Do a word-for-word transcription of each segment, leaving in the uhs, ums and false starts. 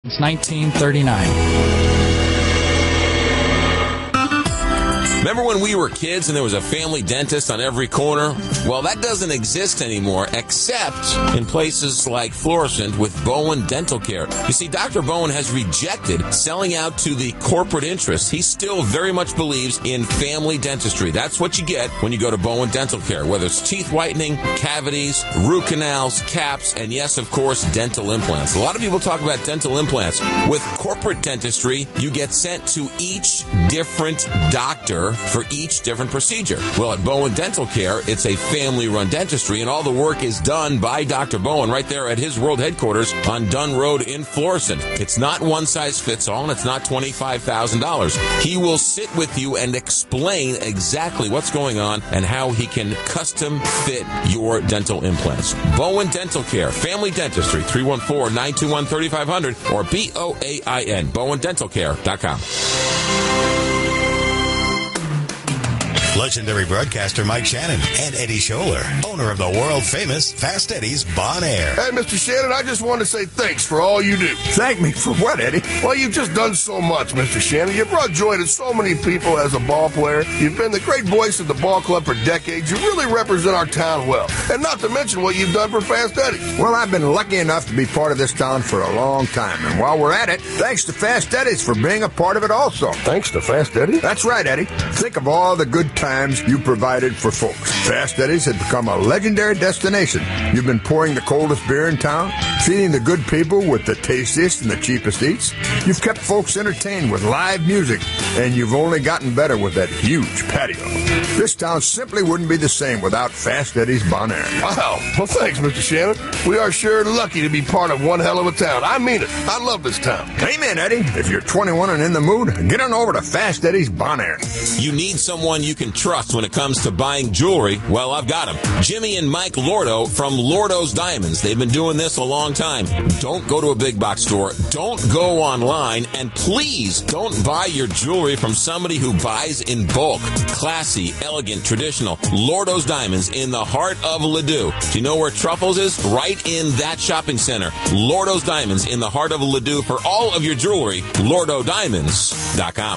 Since nineteen thirty-nine. Remember when we were kids and there was a family dentist on every corner? Well, that doesn't exist anymore, except in places like Florissant with Bowen Dental Care. You see, Doctor Bowen has rejected selling out to the corporate interests. He still very much believes in family dentistry. That's what you get when you go to Bowen Dental Care, whether it's teeth whitening, cavities, root canals, caps, and yes, of course, dental implants. A lot of people talk about dental implants. With corporate dentistry, you get sent to each different doctor for each different procedure. Well, at Bowen Dental Care, it's a family-run dentistry, and all the work is done by Doctor Bowen right there at his world headquarters on Dunn Road in Florissant. It's not one size fits all, and it's not twenty-five thousand dollars. He will sit with you and explain exactly what's going on and how he can custom fit your dental implants. Bowen Dental Care, family dentistry, three one four, nine two one, three five zero zero or B O A I N, bowen dental care dot com. Legendary broadcaster Mike Shannon and Eddie Scholler, owner of the world-famous Fast Eddie's Bon Air. Hey, Mister Shannon, I just want to say thanks for all you do. Thank me for what, Eddie? Well, you've just done so much, Mister Shannon. You brought joy to so many people as a ball player. You've been the great voice of the ball club for decades. You really represent our town well. And not to mention what you've done for Fast Eddie's. Well, I've been lucky enough to be part of this town for a long time. And while we're at it, thanks to Fast Eddie's for being a part of it also. Thanks to Fast Eddie? That's right, Eddie. Think of all the good times you provided for folks. Fast Eddie's had become a legendary destination. You've been pouring the coldest beer in town, feeding the good people with the tastiest and the cheapest eats. You've kept folks entertained with live music, and you've only gotten better with that huge patio. This town simply wouldn't be the same without Fast Eddie's Bon Air. Wow. Well, thanks, Mister Shannon. We are sure lucky to be part of one hell of a town. I mean it. I love this town. Amen, Eddie. If you're twenty-one and in the mood, get on over to Fast Eddie's Bon Air. You need someone you can trust when it comes to buying jewelry. Well, I've got them. Jimmy and Mike Lordo from Lordo's Diamonds. They've been doing this a long time. Don't go to a big box store. Don't go online. And please don't buy your jewelry from somebody who buys in bulk. Classy, elegant, traditional. Lordo's Diamonds in the heart of Ladue. Do you know where Truffles is? Right in that shopping center. Lordo's Diamonds in the heart of Ladue for all of your jewelry. Lordo Diamonds dot com.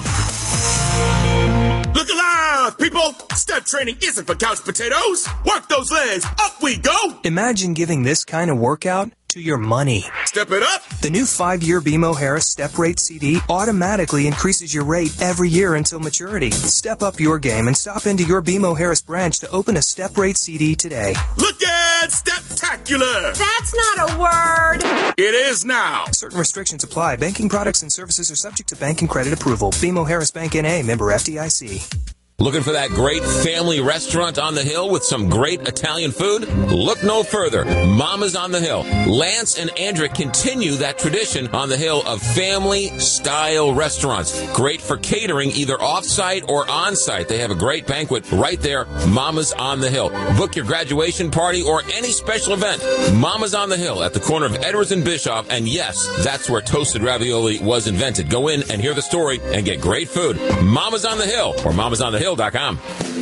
Look alive, people! Step training isn't for couch potatoes. Work those legs. Up we go! Imagine giving this kind of workout to your money. Step it up! The new five-year B M O Harris Step Rate C D automatically increases your rate every year until maturity. Step up your game and stop into your B M O Harris branch to open a Step Rate C D today. Look at Steptacular! That's not a word! It is now! Certain restrictions apply. Banking products and services are subject to bank and credit approval. B M O Harris Bank N A, member F D I C. Looking for that great family restaurant on the hill with some great Italian food? Look no further. Mama's on the Hill. Lance and Andrea continue that tradition on the hill of family-style restaurants. Great for catering either off-site or on-site. They have a great banquet right there. Mama's on the Hill. Book your graduation party or any special event. Mama's on the Hill at the corner of Edwards and Bischoff. And yes, that's where toasted ravioli was invented. Go in and hear the story and get great food. Mama's on the Hill or mamas on the hill dot com.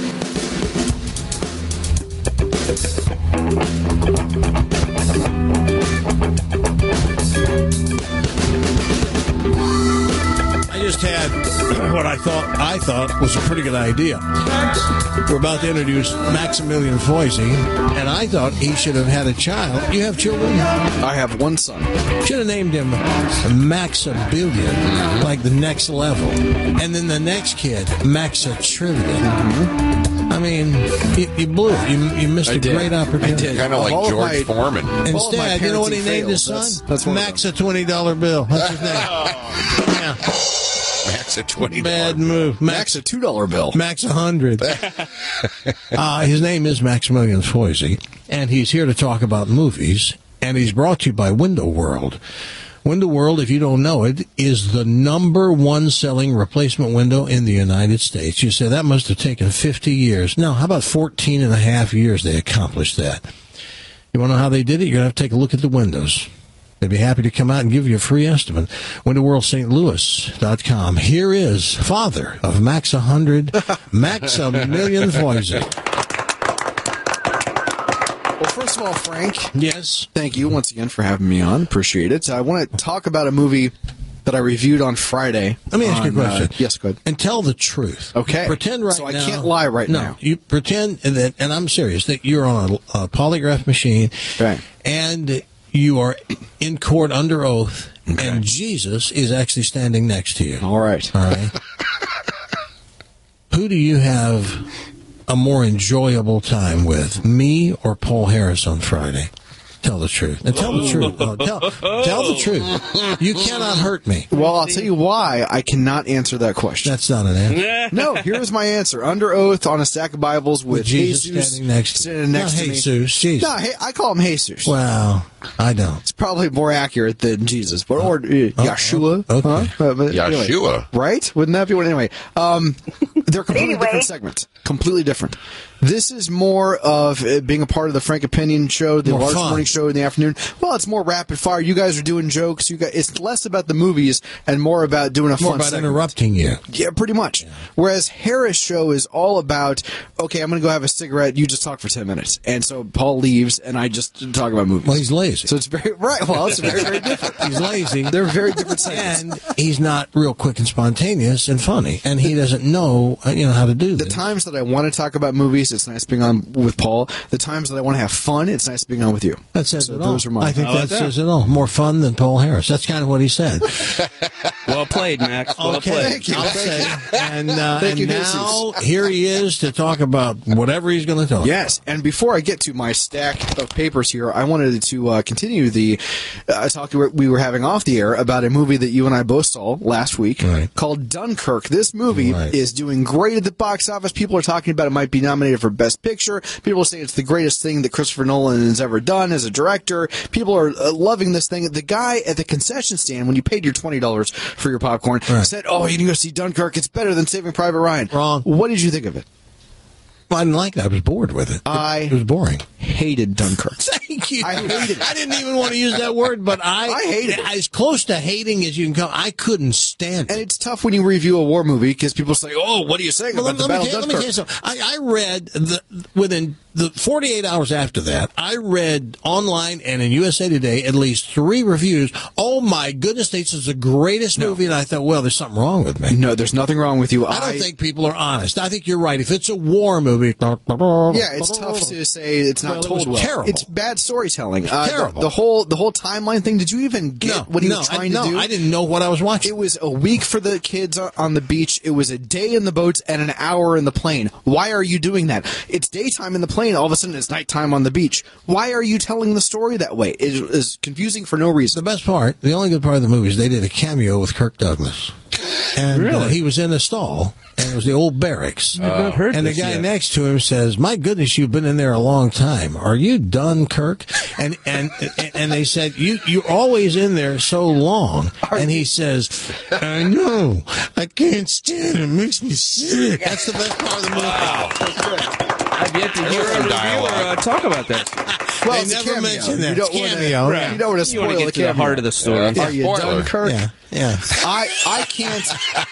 I just had what I thought I thought was a pretty good idea. We're about to introduce Maximilian Foisey, and I thought he should have had a child. You have children? I have one son. Should have named him Maximilian, mm-hmm. like the next level. And then the next kid, Maxitrillion. Mm-hmm. I mean, you, you blew it. You, you missed I a did. great opportunity. I did. Kind of like All George my, Foreman. Instead, you know what he named his son? That's, that's Max a twenty dollar bill. That's his name. Yeah. Max a twenty dollar Bad move. Max, Max a two dollar bill. Max a hundred. uh, his name is Maximilian Foisey, and he's here to talk about movies, and he's brought to you by Window World. Window World, if you don't know it, is the number one selling replacement window in the United States. You say that must have taken fifty years. No, how about fourteen and a half years they accomplished that? You want to know how they did it? You're going to have to take a look at the windows. They'd be happy to come out and give you a free estimate. Window World Saint Louis dot com. Here is father of Max one hundred, Maximilian Foisey. Well, first of all, Frank. Yes. Thank you once again for having me on. Appreciate it. I want to talk about a movie that I reviewed on Friday. Let me ask on, you a question. Uh, yes, go ahead. And tell the truth. Okay. Pretend right so now. I can't lie right no, now. You pretend that, and I'm serious, that you're on a, a polygraph machine. Okay. And you are in court under oath, okay. and Jesus is actually standing next to you. All right. All right. Who do you have a more enjoyable time with, me or Paul Harris on Friday? Tell the truth. And tell the truth. Oh, tell, tell the truth. You cannot hurt me. Well, I'll tell you why I cannot answer that question. That's not an answer. No, here's my answer. Under oath on a stack of Bibles with, with Jesus, Jesus standing next to standing next not to Jesus, me. Jesus. No, hey, I call him Jesus. Well, I don't. It's probably more accurate than Jesus, but or uh, Yeshua. Okay. Huh? But, but Yeshua. Anyway, right? Wouldn't that be one? Anyway, um, they're completely Anyway. different segments. Completely different. This is more of uh, being a part of the Frank Opinion show, the More large fun. morning show in the afternoon. Well, it's more rapid fire. You guys are doing jokes. You guys, it's less about the movies and more about doing a More fun about segment. interrupting you. Yeah, pretty much. Yeah. Whereas Harris' show is all about, okay, I'm going to go have a cigarette. You just talk for ten minutes. And so Paul leaves, and I just talk about movies. Well, he's lazy. So it's very, right. Well, it's very, very different. He's lazy. They're very different segments. And he's not real quick and spontaneous and funny. And he doesn't know, uh, you know, how to do The this. times that I want to talk about movies, it's nice being on with Paul. The times that I want to have fun, it's nice being on with you. That says So it all. those are mine. I think I like that, that. says it all. More fun than Paul Harris. That's kind of what he said. Well played, Max. Well Okay. played. Thank you. I'll say. And, uh, Thank and you, now here he is to talk about whatever he's going to talk. Yes, and before I get to my stack of papers here, I wanted to uh, continue the uh, talk we were having off the air about a movie that you and I both saw last week Right. called Dunkirk. This movie Right. is doing great at the box office. People are talking about it might be nominated for Best Picture. People say it's the greatest thing that Christopher Nolan has ever done as a director. People are uh, loving this thing. The guy at the concession stand, when you paid your twenty dollars for your popcorn, Right. said, oh, you can go see Dunkirk. It's better than Saving Private Ryan. Wrong. What did you think of it? Well, I didn't like that. I was bored with it. It, I it was boring. hated Dunkirk. Thank you. I hated it. I didn't even want to use that word, but I, I hated it. As close to hating as you can come. I couldn't stand it. And it's tough when you review a war movie because people say, "Oh, what are you saying Well, about the let, Battle me tell, of let me tell Dunkirk?" you something. I, I read the within the forty-eight hours after that. I read online and in U S A Today at least three reviews. Oh my goodness, this is the greatest movie, and I thought, well, there's something wrong with me. No, there's nothing wrong with you. I don't think people are honest. I think you're right. If it's a war movie, Yeah, it's tough to say it's not Well, it told was well. terrible. It's bad storytelling. Uh, Terrible. The, the whole the whole timeline thing. Did you even get No, what he no, was I, trying no, to do? I didn't know what I was watching. It was a week for the kids on- on the beach. It was a day in the boats and an hour in the plane. Why are you doing that? It's daytime in the plane. All of a sudden, it's nighttime on the beach. Why are you telling the story that way? It is confusing for no reason. The best part, the only good part of the movie is they did a cameo with Kirk Douglas. And uh, Really? he was in a stall, and it was the old barracks. I've not heard and the this guy yet. next to him says, "My goodness, you've been in there a long time. Are you done, Kirk?" And and and they said, "You you're always in there so long." And he says, "I know. I can't stand it. It makes me sick." That's the best part of the movie. I've yet to hear a some reviewer dialogue. uh, talk about that. Well, They it's a never cameo. mentioned that. You don't It's wanna- cameo. right. You don't want to You want spoil to the get to the cameo. heart of the story. Yeah. Are you Spoiler. done, Kirk? Yeah, yeah. I I can't.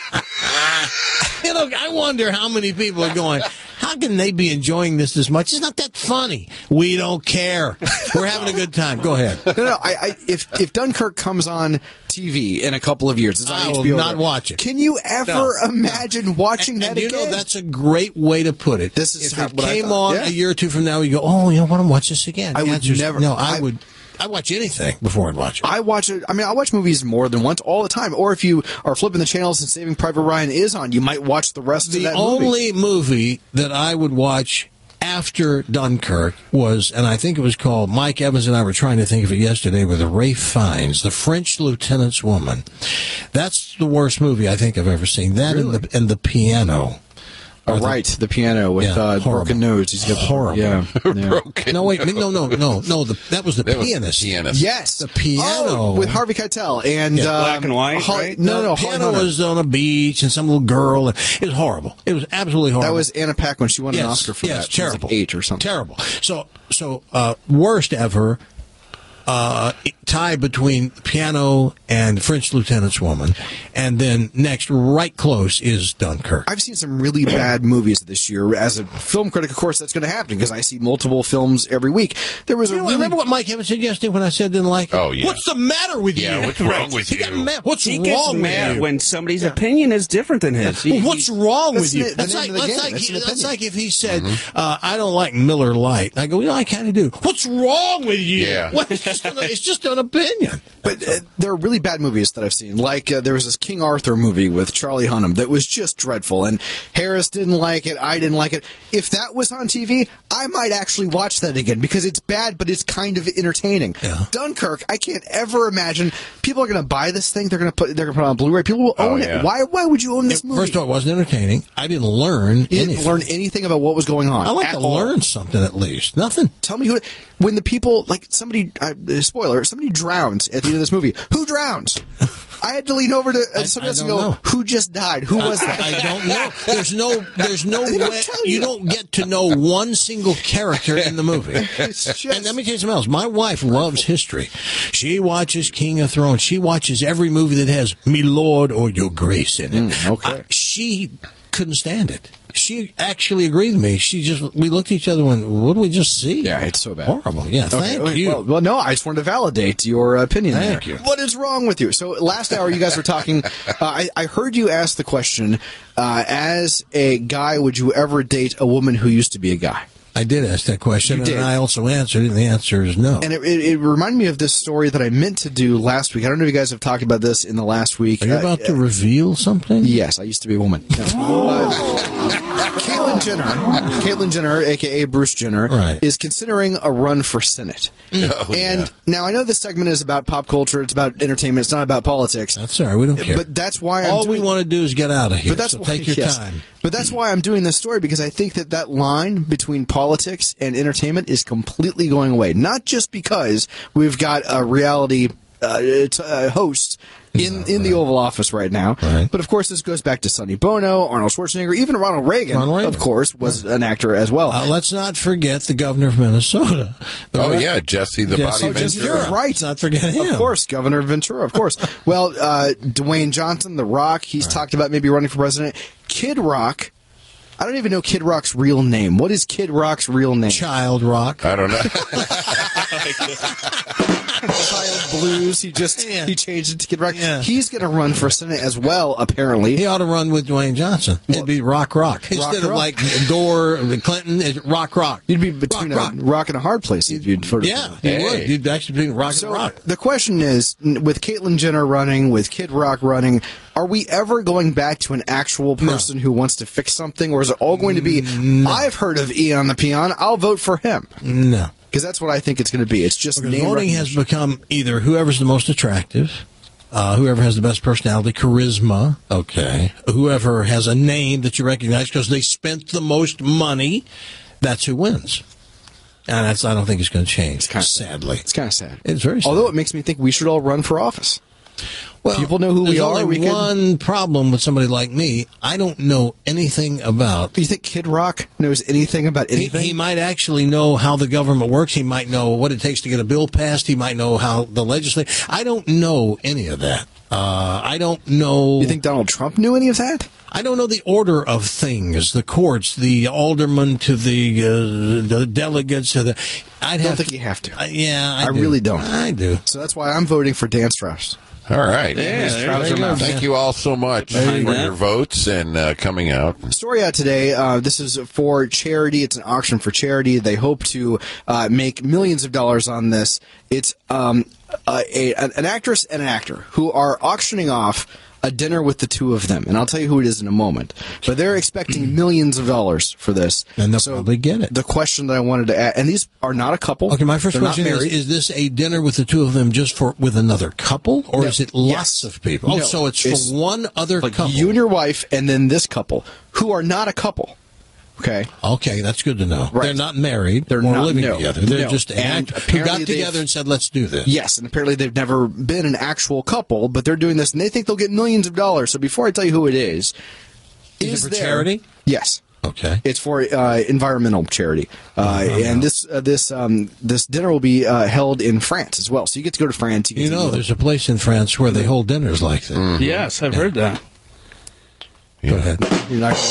You know, I wonder how many people are going, how can they be enjoying this as much? It's not that funny. We don't care. We're having a good time. Go ahead. No, no. I, I if if Dunkirk comes on T V in a couple of years, it's on I H will B O. not watch it. Can you ever imagine watching And, that and you again? know, that's a great way to put it. This is if how- it what I came thought. on Yeah. a year or two from now, you go, oh, you know, want to watch this again? I The would answer's never- No, I, I- would. I watch anything before I'd watch it. I watch it. I mean, I watch movies more than once all the time. Or if you are flipping the channels and Saving Private Ryan is on, you might watch the rest of The that movie. only movie that I would watch after Dunkirk was, and I think it was called, Mike Evans and I were trying to think of it yesterday, with Ralph Fiennes, The French Lieutenant's Woman. That's the worst movie I think I've ever seen. That Really? and, the, and The Piano. Oh, Or the- right, the piano with Yeah, uh, horrible. broken nose. He's got the, Horrible. Yeah, yeah. Broken. No, wait, no, no, no, no. The, that was The That was the Pianist. pianist. Yes, The Piano. Oh, with Harvey Keitel and Yeah. um, Black and white, Hol- right? No, no, no. The Holly piano Hunter. was on a beach and some little girl. And it was horrible. It was absolutely horrible. That was Anna Paquin. She won yes, an Oscar for yes, that. She was terrible. like eight or something. Terrible. So, so uh, worst ever. uh, tie between Piano and French Lieutenant's Woman, and then next, right close, is Dunkirk. I've seen some really bad movies this year. As a film critic, of course, that's going to happen because I see multiple films every week. There was you a know, really... remember what Mike Evans said yesterday when I said didn't like it? Oh, yeah. What's the matter with Yeah, you? what's wrong with He you? got mad. What's He wrong gets with mad you? when somebody's opinion is different than his. He- Well, what's he- wrong That's with you? the- the That's name like, of the that's, game. like, That's an that's opinion. like if he said, uh, I don't like Miller Lite. I go, you know, I kind of do. What's wrong with you? Yeah. Well, it's, just an, it's just an opinion. But uh, there are really bad movies that I've seen. Like, uh, there was this King Arthur movie with Charlie Hunnam that was just dreadful, and Harris didn't like it, I didn't like it. If that was on T V, I might actually watch that again, because it's bad, but it's kind of entertaining. Yeah. Dunkirk, I can't ever imagine people are going to buy this thing, they're going to put they're going to put it on Blu-ray, people will Oh, own yeah. it. Why Why would you own this movie? First of all, it wasn't entertaining. I didn't learn you didn't anything. learn anything about what was going on. I like at to all. learn something at least. Nothing. Tell me who. When the people, like somebody, uh, spoiler, somebody drowns at the end of this movie. Who drowns? I had to lean over to uh, I- somebody I else and don't go, know. who just died? Who was that? I don't know. There's no. There's no They don't way. tell You you. don't get to know one single character in the movie. It's just- And let me tell you something else. My wife loves history. She watches King of Thrones. She watches every movie that has "Me Lord" or "Your Grace" in it. Mm, okay. I- she couldn't stand it. She actually agreed with me. She just we looked at each other and went, "What did we just see?" Yeah, it's so bad. Horrible. Yeah. Thank Okay, you. Well, well, no, I just wanted to validate your opinion Thank there. you. What is wrong with you? So last hour you guys were talking. Uh, I, I heard you ask the question: uh, as a guy, would you ever date a woman who used to be a guy? I did ask that question, You and did. I also answered, and the answer is no. And it, it, it reminded me of this story that I meant to do last week. I don't know if you guys have talked about this in the last week. Are you Uh, about to reveal something? Yes, I used to be a woman. No. Uh, Caitlyn Jenner, Caitlyn Jenner, aka Bruce Jenner, Right. is considering a run for Senate. Oh, and yeah. now I know this segment is about pop culture, it's about entertainment, it's not about politics. That's all right. We don't care. But that's why I'm all doing, we want to do is get out of here. But that's so why, take your yes. time. But that's why I'm doing this story, because I think that that line between politics and entertainment is completely going away. Not just because we've got a reality uh, t- uh, host in, in the Oval Office right now, Right. but of course this goes back to Sonny Bono, Arnold Schwarzenegger, even Ronald Reagan, Ronald Reagan. of course, was an actor as well. Uh, let's not forget the governor of Minnesota. The Oh, re- yeah, Jesse the Jesse Body Jesse Ventura. Ventura. Right. Let's not forget him. Of course, Governor Ventura, of course. Well, uh, Dwayne Johnson, The Rock, he's talked about maybe running for president. Kid Rock, I don't even know Kid Rock's real name. What is Kid Rock's real name? Child Rock. I don't know. Child Blues. He just Yeah. he changed it to Kid Rock. Yeah. He's going to run for Senate as well, apparently. He ought to run with Dwayne Johnson. It'd be Rock Rock. Instead of Rock. like Gore, Clinton, it's Rock Rock. You'd be between Rock, a rock. rock and a hard place if you'd vote. Yeah, you Hey. would. You'd actually be Rock So and Rock. the question is, n- with Caitlyn Jenner running, with Kid Rock running, are we ever going back to an actual person who wants to fix something, or is it all going to be? I've heard of Eon the Peon. I'll vote for him No. because that's what I think it's going to be. It's just Because name voting has recognition. become either whoever's the most attractive, uh, whoever has the best personality, charisma, okay, whoever has a name that you recognize because they spent the most money, that's who wins. And that's, I don't think it's going to change, kinda sadly. It's kind of sad. It's very sad. Although it makes me think we should all run for office. Well, people know who we there's are, Only we can- one problem with somebody like me. I don't know anything about. Do you think Kid Rock knows anything about He, anything? he might actually know how the government works. He might know what it takes to get a bill passed. He might know how the legislature. I don't know any of that. Uh, I don't know. You think Donald Trump knew any of that? I don't know the order of things, the courts, the aldermen to the uh, the delegates to the. I'd I don't have think to, you have to. uh, yeah, I, I do. really don't. I do. So that's why I'm voting for Dan Strauss. All right. Yeah, there you go. Thank you all so much for Behind that. your votes and uh, coming out. Story out today. Uh, this is for charity. It's an auction for charity. They hope to uh, make millions of dollars on this. It's um, a, a, an actress and an actor who are auctioning off a dinner with the two of them, and I'll tell you who it is in a moment. But they're expecting millions of dollars for this, And they'll so probably get it. The question that I wanted to ask, and these are not a couple. Okay, my first They're not question is: married. Is this a dinner with the two of them just for with another couple, or No. is it lots Yes. of people? Oh, No. so it's, It's for one other like couple. you and your wife, and then this couple who are not a couple. Okay. Okay, that's good to know. Right. They're not married. They're or not- living no. together. They're No. just And act, who apparently got they've- together and said, "Let's do this." Yes, and apparently they've never been an actual couple, but they're doing this, and they think they'll get millions of dollars. So before I tell you who it is, Is it is for there- charity? Yes. Okay. It's for uh, environmental charity, uh, oh, and no. this uh, this um, this dinner will be uh, held in France as well. So you get to go to France. You, get you to know, there's a place in France where they hold dinners like that. Mm-hmm. Yes, I've yeah. heard that. Yeah. Go ahead. You're not going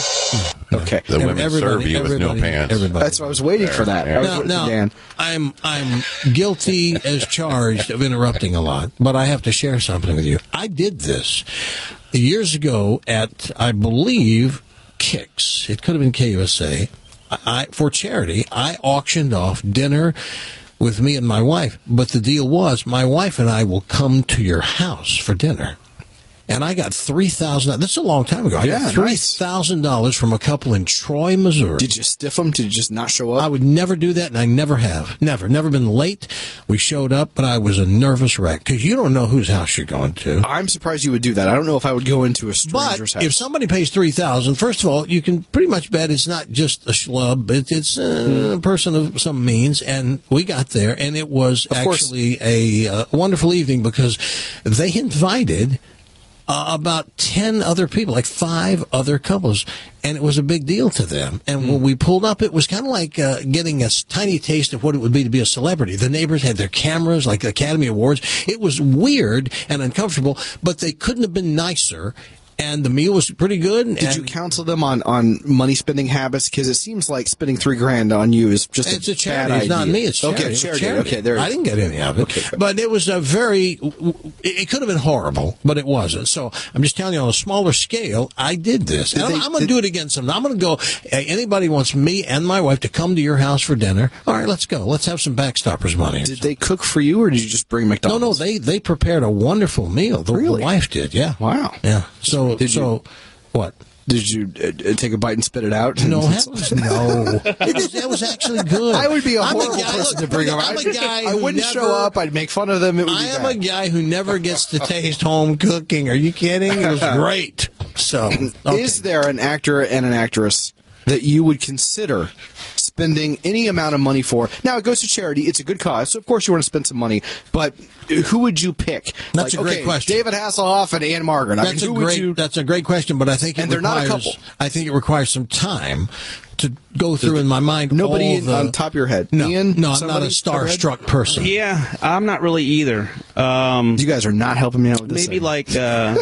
to know? Okay. The women serve you with no pants. Everybody. That's what I was waiting for that. Yeah. I was now, now Dan. I'm I'm guilty as charged of interrupting a lot, but I have to share something with you. I did this years ago at, I believe, Kicks. It could have been K U S A. I, for charity, I auctioned off dinner with me and my wife, but the deal was my wife and I will come to your house for dinner. And I got three thousand dollars. This is a long time ago. I yeah, got three thousand dollars nice. From a couple in Troy, Missouri. Did you stiff them? Did you just not show up? I would never do that, and I never have. Never. Never been late. We showed up, but I was a nervous wreck because you don't know whose house you're going to. I'm surprised you would do that. I don't know if I would go into a stranger's but house. If somebody pays three thousand dollars, first of all, you can pretty much bet it's not just a schlub. It, it's a person of some means, and we got there, and it was of actually a uh, wonderful evening because they invited Uh, about ten other people, like five other couples, and it was a big deal to them. And mm. when we pulled up, it was kind of like uh, getting a tiny taste of what it would be to be a celebrity. The neighbors had their cameras, like Academy Awards. It was weird and uncomfortable, but they couldn't have been nicer. And the meal was pretty good. Did and you counsel them on, on money spending habits? Because it seems like spending three grand on you is just it's a, a charity. bad It's idea. not me. It's charity. Okay, charity. charity. Okay, there. I didn't get any of it. Okay. But it was a very. It could have been horrible, but it wasn't. So I'm just telling you on a smaller scale, I did this. Did and they, I'm, I'm going to do it again someday. I'm going to go. Hey, anybody wants me and my wife to come to your house for dinner? All right, let's go. Let's have some Backstoppers money. Did they cook for you, or did you just bring McDonald's? No, no. They they prepared a wonderful meal. The, really? the wife did. Yeah. Wow. Yeah. So did so. You, what? Did you uh, take a bite and spit it out? No, heavens, no. It was, that was actually good. I would be a I'm horrible a guy, person look, to bring over. I'm a guy I wouldn't never, show up. I'd make fun of them. It would I be am bad. a guy who never gets to taste home cooking. Are you kidding? It was great. So, okay. Is there an actor and an actress that you would consider spending any amount of money for? Now, it goes to charity. It's a good cause, so of course you want to spend some money. But who would you pick? That's like, a great okay, question. David Hasselhoff and Anne Margaret. I That's mean, a who great. would you... That's a great question, but I think it and they're requires, not a couple. I think it requires some time to go through in my mind. Nobody all the, on top of your head. No, Ian, no, I'm not a starstruck person. Yeah, I'm not really either. Um, you guys are not helping me out with this. Maybe thing. like. Uh,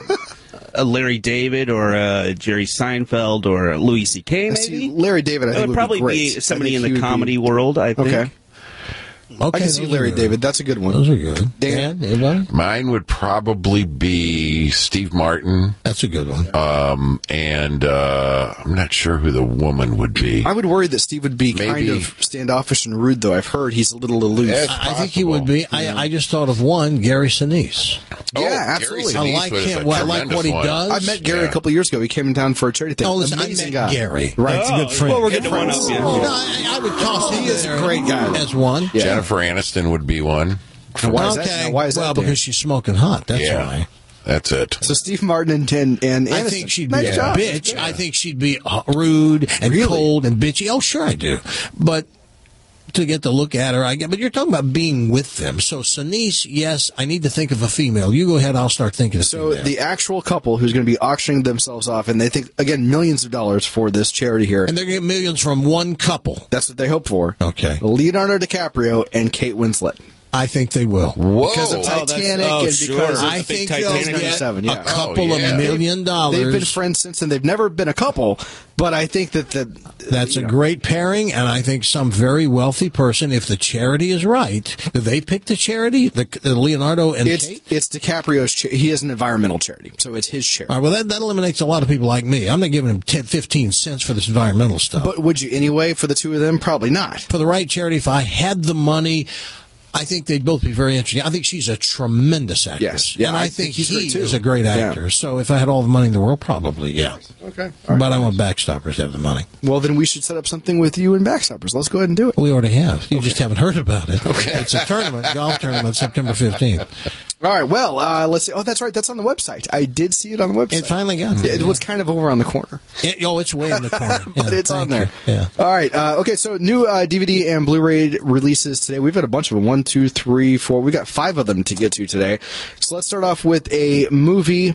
A Larry David or a Jerry Seinfeld or a Louis C K maybe? See, Larry David, I think, it would, would probably be, great. be somebody in he the comedy be... world, I think. Okay. Okay, I can see Larry David. That's a good one. Those are good. Dan, Dan anybody? Mine would probably be Steve Martin. That's a good one. Um, and uh, I'm not sure who the woman would be. I would worry that Steve would be Maybe. kind of standoffish and rude, though. I've heard he's a little aloof. I, I think he would be. I, I just thought of one, Gary Sinise. Oh, yeah, absolutely. Gary Sinise I like was him. a Well, I like what he tremendous one. does. I met Gary Yeah. a couple of years ago. He came in town for a charity thing. Oh, listen, Amazing I met guy. Gary. Right. It's a good friend. Well, we're getting one up, yeah. No, I, I would toss him He is a there great guy. as one. Yeah. Jennifer Aniston would be one. Now, why is okay. that? Now, why is well, that Dan? because she's smoking hot. That's Yeah. why. That's it. So Steve Martin and and, and I Aniston. think she'd be Nice a job. bitch. I think she'd be uh, rude and Really? cold and bitchy. Oh, sure I do. But to get to look at her, I get. But you're talking about being with them. So Sinise, yes, I need to think of a female. You go ahead. I'll start thinking of So female. the actual couple who's going to be auctioning themselves off, and they think again millions of dollars for this charity here. And they're going to get millions from one couple. That's what they hope for. Okay. Leonardo DiCaprio and Kate Winslet. I think they will. Whoa. Because of Oh, that's- Titanic oh, and sure. because I of think Titanic. they'll get ninety-seven, yeah. a couple Oh, yeah. of million dollars. They've been friends since, and they've never been a couple. But I think that the That's you a know, great pairing, and I think some very wealthy person, if the charity is right, do they pick the charity? The, the Leonardo and It's Kate? it's DiCaprio's. Cha- he has an environmental charity, so it's his charity. All right, well, that, that eliminates a lot of people like me. I'm not giving them ten, fifteen cents for this environmental stuff. But would you anyway for the two of them? Probably not. For the right charity, if I had the money, I think they'd both be very interesting. I think she's a tremendous actress. Yes. Yeah, and I, I think, think he's he great, too. is a great actor. Yeah. So if I had all the money in the world, probably, yeah. Okay. But I want Backstoppers to have the money. Well, then we should set up something with you and Backstoppers. Let's go ahead and do it. We already have. You just haven't heard about it. Okay. It's a tournament, golf tournament, September fifteenth. All right. Well, uh, let's see. Oh, that's right. That's on the website. I did see it on the website. It finally got there. It was kind of over on the corner. It, oh, it's way in the corner. But Yeah, it's on thank there. you. Yeah. All right. Uh, okay. So new uh, D V D and Blu-ray releases today. We've had a bunch of them. One, two, three, four. We got five of them to get to today. So let's start off with a movie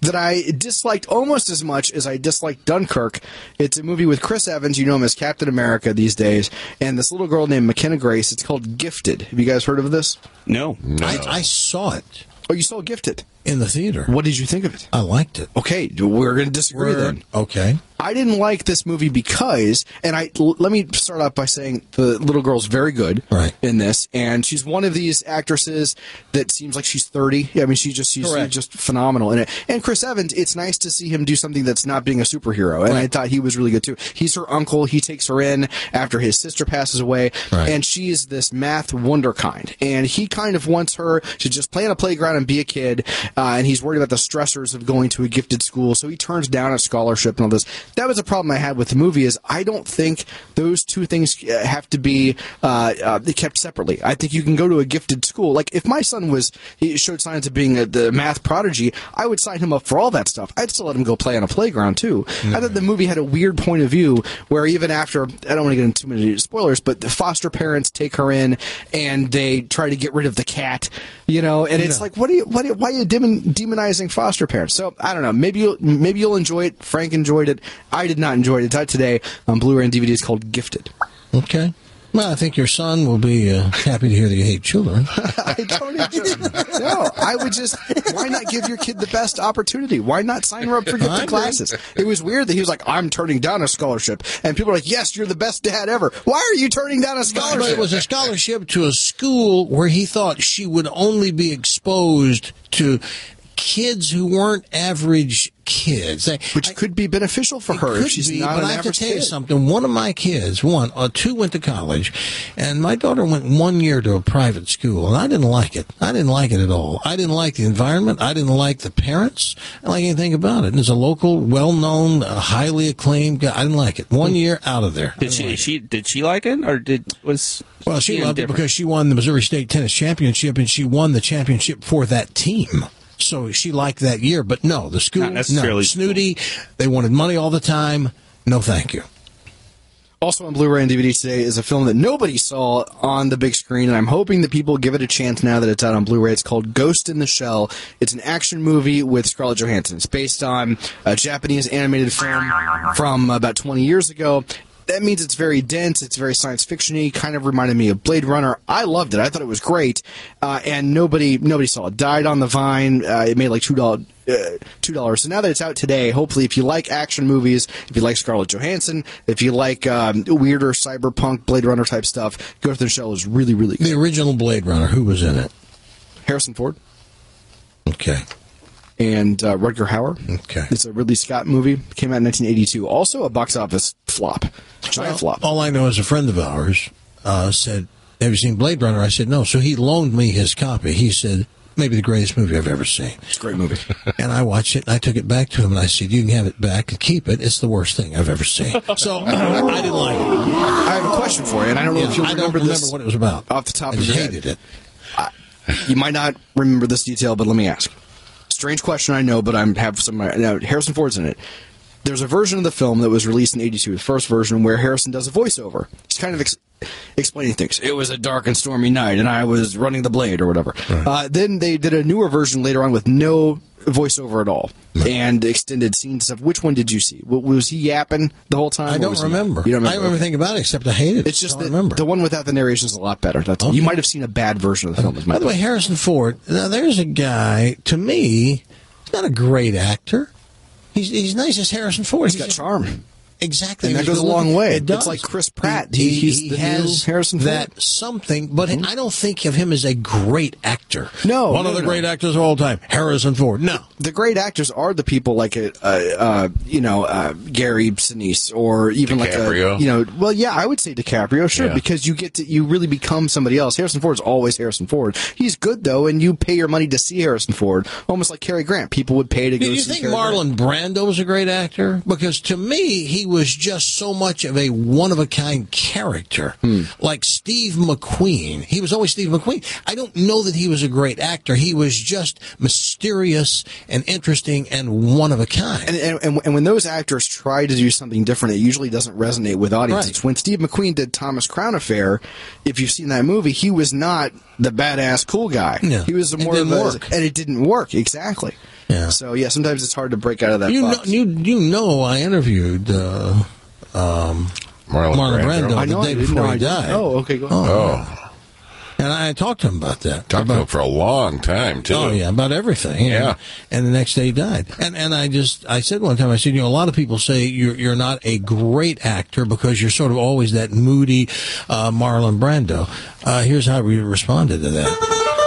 that I disliked almost as much as I disliked Dunkirk. It's a movie with Chris Evans. You know him as Captain America these days. And this little girl named McKenna Grace. It's called Gifted. Have you guys heard of this? No. no. I, I saw it. Oh, you saw Gifted? In the theater. What did you think of it? I liked it. Okay, we're going to disagree We're, then. Okay. I didn't like this movie because, and I l- let me start off by saying the little girl's very good right. in this, and she's one of these actresses that seems like she's thirty. I mean, she just she's Correct. just phenomenal in it. And Chris Evans, it's nice to see him do something that's not being a superhero, and right. I thought he was really good too. He's her uncle. He takes her in after his sister passes away, right. and she is this math wunderkind, and he kind of wants her to just play on a playground and be a kid, uh, and he's worried about the stressors of going to a gifted school, so he turns down a scholarship and all this. That was a problem I had with the movie, is I don't think those two things have to be uh, uh, kept separately. I think you can go to a gifted school. Like, if my son was, he showed signs of being a, the math prodigy, I would sign him up for all that stuff. I'd still let him go play on a playground, too. Mm-hmm. I thought the movie had a weird point of view where even after, I don't want to get into too many spoilers, but the foster parents take her in and they try to get rid of the cat, you know, and it's yeah. like, what are you, what, why are you demon, demonizing foster parents? So, I don't know. Maybe you'll, maybe you'll enjoy it. Frank enjoyed it. I did not enjoy it. It's out today on Blu-ray and D V D. It's called Gifted. Okay. Well, I think your son will be uh, happy to hear that you hate children. I don't enjoy No, I would just, why not give your kid the best opportunity? Why not sign her up for gifted classes? It was weird that he was like, I'm turning down a scholarship. And people are like, yes, you're the best dad ever. Why are you turning down a scholarship? But it was a scholarship to a school where he thought she would only be exposed to kids who weren't average kids. Which I, could be beneficial for her if she's be, not but an I have to average tell kid. you something. One of my kids, one, uh, two went to college, and my daughter went one year to a private school, and I didn't like it. I didn't like it at all. I didn't like the environment. I didn't like the parents. I didn't like anything about it. And as a local, well-known, uh, highly acclaimed guy, I didn't like it. One year out of there. Did she? Like She did she like it, or did was? Well, she loved it because she won the Missouri State Tennis Championship, and she won the championship for that team. So she liked that year, but no, the school, Not necessarily no, snooty. They wanted money all the time. No, thank you. Also on Blu-ray and D V D today is a film that nobody saw on the big screen, and I'm hoping that people give it a chance now that it's out on Blu-ray. It's called Ghost in the Shell. It's an action movie with Scarlett Johansson. It's based on a Japanese animated film from about twenty years ago. That means it's very dense, it's very science fiction-y, kind of reminded me of Blade Runner. I loved it. I thought it was great. Uh, and nobody nobody saw it. Died on the vine. Uh, it made like two dollars. Uh, two dollars. So now that it's out today, hopefully if you like action movies, if you like Scarlett Johansson, if you like um, weirder cyberpunk Blade Runner type stuff, Ghost in the Shell is really, really good. The original Blade Runner, who was in it? Harrison Ford. Okay. And uh, Rutger Hauer. Okay. It's a Ridley Scott movie. Came out in nineteen eighty-two. Also a box office flop. Giant well, flop. All I know is a friend of ours uh, said, have you seen Blade Runner? I said, no. So he loaned me his copy. He said, maybe the greatest movie I've ever seen. It's a great movie. And I watched it, and I took it back to him, and I said, you can have it back and keep it. It's the worst thing I've ever seen. So I didn't like it. I have a question for you, and I don't know yeah, if you'll I remember don't remember this what it was about. off the top I of just your head. hated it. Uh, you might not remember this detail, but let me ask. Strange question, I know, but I have some. Now, Harrison Ford's in it. There's a version of the film that was released in eighty-two, the first version, where Harrison does a voiceover. He's kind of ex- explaining things. It was a dark and stormy night, and I was running the blade, or whatever. Right. Uh, then they did a newer version later on with no voiceover at all, right. and extended scenes stuff. Which one did you see? Was he yapping the whole time? I don't remember. You don't remember? I don't remember anything about it, except I hate it. It's just that remember. The one without the narration is a lot better. That's okay. You might have seen a bad version of the film. Uh, by the way, Harrison Ford, now there's a guy, to me, he's not a great actor. He's he's nice as Harrison Ford. He's, he's got just, charm. Exactly. And that goes a long way. It does. It's like Chris Pratt. He, he, he's he the has new Harrison Ford. that something, but mm-hmm. I don't think of him as a great actor. No. One no, of the no. great actors of all time, Harrison Ford. No. The great actors are the people like, a, uh, uh, you know, uh, Gary Sinise or even DiCaprio. like a, you know, well, yeah, I would say DiCaprio, sure, yeah. because you get to, you really become somebody else. Harrison Ford's always Harrison Ford. He's good, though, and you pay your money to see Harrison Ford, almost like Cary Grant. People would pay to go Do you see think Cary Marlon Grant. Brando was a great actor? Because to me, he was just so much of a one-of-a-kind character. Hmm. Like Steve McQueen. He was always Steve McQueen. I don't know that he was a great actor. He was just mysterious and interesting and one-of-a-kind. And, and, and when those actors try to do something different, it usually doesn't resonate with audiences. Right. When Steve McQueen did Thomas Crown Affair, if you've seen that movie, he was not the badass cool guy. Yeah. He was It more didn't of a, work. and it didn't work exactly. Yeah. So yeah, sometimes it's hard to break out of that You know, box. you you know, I interviewed uh, um, Marlon, Marlon Brando. Brando I know the I day didn't before know he I did. died. Oh, okay, go ahead. Oh, And I talked to him about that. talked to about, him for a long time too. Oh yeah, about everything. Yeah. And, and the next day he died. And and I just I said one time, I said, you know, a lot of people say you're you're not a great actor because you're sort of always that moody uh, Marlon Brando. Uh, here's how we responded to that.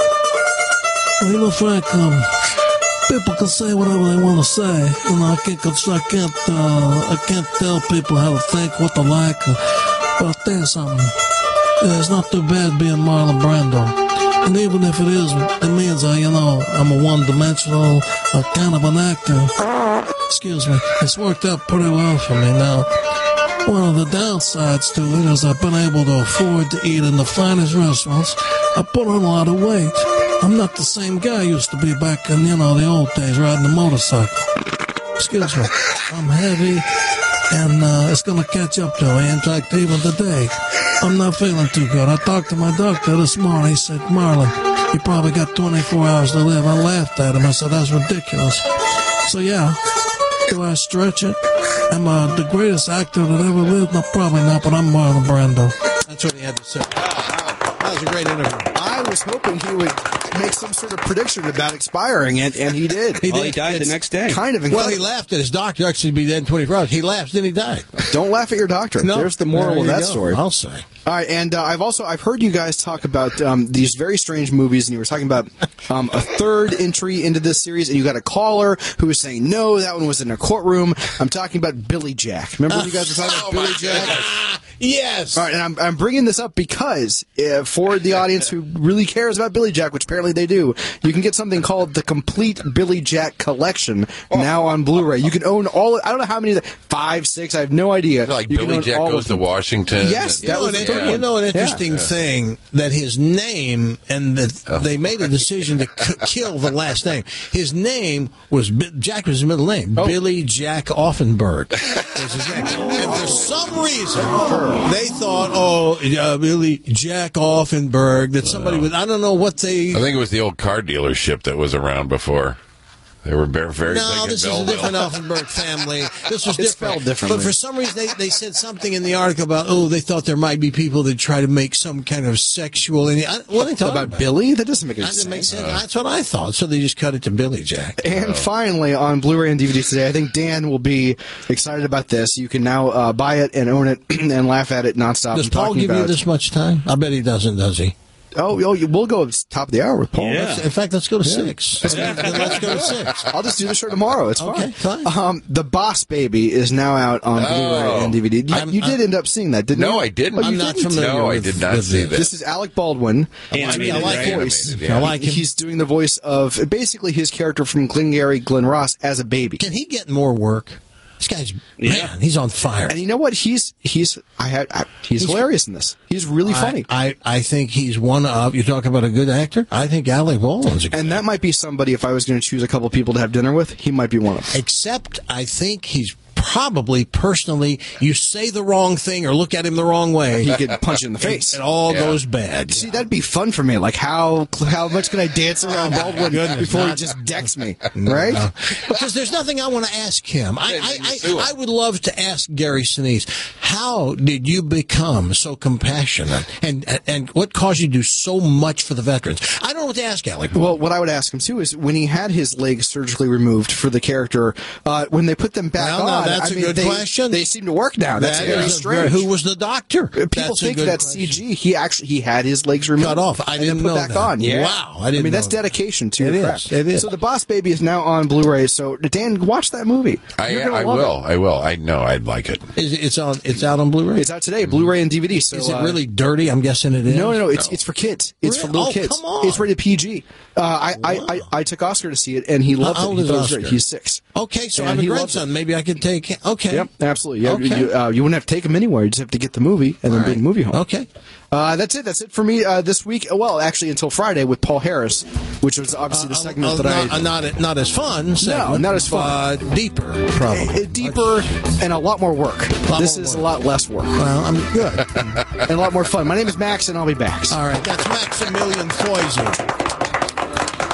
Well, you know, Frank, um, people can say whatever they want to say. You know, I can't, I can't, uh, I can't tell people how to think, what to like. But I'll tell you something. Yeah, it's not too bad being Marlon Brando. And even if it is, it means, uh, you know, I'm a one-dimensional uh, kind of an actor. Excuse me. It's worked out pretty well for me now. One of the downsides to it is I've been able to afford to eat in the finest restaurants. I put on a lot of weight. I'm not the same guy I used to be back in, you know, the old days riding a motorcycle. Excuse me. I'm heavy, and uh, it's going to catch up to me. In fact, even today, I'm not feeling too good. I talked to my doctor this morning. He said, Marlon, you probably got twenty-four hours to live. I laughed at him. I said, that's ridiculous. So, yeah, do I stretch it? Am I the greatest actor that ever lived? No, probably not, but I'm Marlon Brando. That's what he had to say. That was a great interview. I was hoping he would make some sort of prediction about expiring, and, and he did. He, oh, he died It's the next day. Kind of Well, incredible. he laughed at his doctor. Actually, be dead in twenty-four hours. He laughed, then he died. Don't laugh at your doctor. No. There's the moral There of you that go. story. I'll say. All right, and uh, I've also I've heard you guys talk about um, these very strange movies, and you were talking about um, a third entry into this series, and you got a caller who was saying no, that one was in a courtroom. I'm talking about Billy Jack. Remember when you guys were talking about Oh, Billy my Jack? goodness. Yes. All right, and I'm, I'm bringing this up because uh, for the audience who really cares about Billy Jack, which apparently they do, you can get something called the Complete Billy Jack Collection now on Blu-ray. You can own all. I don't know how many. Five, six. I have no idea. Like you can Billy own Jack all goes of to them. Washington. Yes, You that know, was an, the inter- third you one. know an Yeah. interesting thing that his name and that Oh. they made a decision to c- kill the last name. His name was B- Jack was his middle name. Billy Jack Offenberg was his name. And for some reason, they thought, oh, uh, Billy Jack Offenberg, that somebody would. I don't know what they. I think it was the old car dealership that was around before. They were very, very No, big in this is a Belleville. different Offenberg family. This was It's different. spelled differently. But for some reason, they, they said something in the article about, oh, they thought there might be people that try to make some kind of sexual. And I, what are they talking About about? Billy? That doesn't make any That doesn't make sense. sense. That's what I thought. So they just cut it to Billy Jack. And finally, on Blu-ray and D V D today, I think Dan will be excited about this. You can now uh, buy it and own it and laugh at it nonstop. Does I'm Paul talking give you about- this much time? I bet he doesn't, does he? Oh, oh, you- we'll go top of the hour with Paul. Yeah. Let's- in fact, let's go to six. Then let's go to six. I'll just do the show tomorrow. It's Okay, fine. fine. Um, the Boss Baby is now out on Oh. Blu-ray and D V D. You, I'm- you did I'm- end up seeing that, didn't you? No, I didn't. Oh, you I'm not didn't? familiar No, I with- did not with see the- this. This is Alec Baldwin. Animated, I like right? voice. Animated, yeah. I like him. He's doing the voice of basically his character from Glengarry Glen Ross as a baby. Can he get more work? This guy's, Yeah. man, he's on fire. And you know what? He's he's I had I, he's, hilarious in this. He's really funny. I, I, I think he's one of, you talk about a good actor? I think Alec Baldwin's a good And that might be somebody, if I was going to choose a couple people to have dinner with, he might be one of them. Except I think he's probably personally, you say the wrong thing or look at him the wrong way. He could punch you in the face. It all Yeah. goes bad. See, that'd be fun for me. Like, how how much can I dance around Baldwin Goodness, before he not- just decks me, right? Uh, because there's nothing I want to ask him. I, I, I, I would love to ask Gary Sinise, how did you become so compassionate? And, and what caused you to do so much for the veterans? I don't know what to ask Alec. Well, what I would ask him too is when he had his legs surgically removed for the character, uh, when they put them back Well, now on, that's I a mean, good they, question. They seem to work now. That's That very is a strange. very- who was the doctor? People That's a think good that's question. C G. He actually he had his legs removed, Cut off. I and didn't then put know back that. on. Yeah. Wow, I didn't mean, that's know that. dedication to It your is. craft. It is. So the Boss Baby is now on Blu-ray. So Dan, watch that movie. I, You're gonna I love will. it. I will. I know. I'd like it. Is it- It's on. It's out on Blu-ray. It's out today, Blu-ray and D V D. So Is it uh, really dirty? I'm guessing it is. No, no, no. It's it's for kids. It's for Really? little Oh, kids. come on. It's rated P G. Uh, I, I, I I took Oscar to see it, and he loved How it. old He is thought it was Oscar? great. He's six. Okay, so And I have a he loves grandson. Maybe I could take. Okay. Yep, absolutely. Yeah, Okay. you, uh, you wouldn't have to take him anywhere. You just have to get the movie and then All bring right. the movie home. Okay. Uh, that's it. That's it for me uh, this week. Well, actually, until Friday with Paul Harris, which was obviously the segment Uh, that not, I. not not as fun. Segment, not as fun. But deeper, probably. Uh, deeper and a lot more work. Lot This more is work. a lot less work Well, I'm good. and a lot more fun. My name is Max, and I'll be back. All right, that's Maximilian Foisey.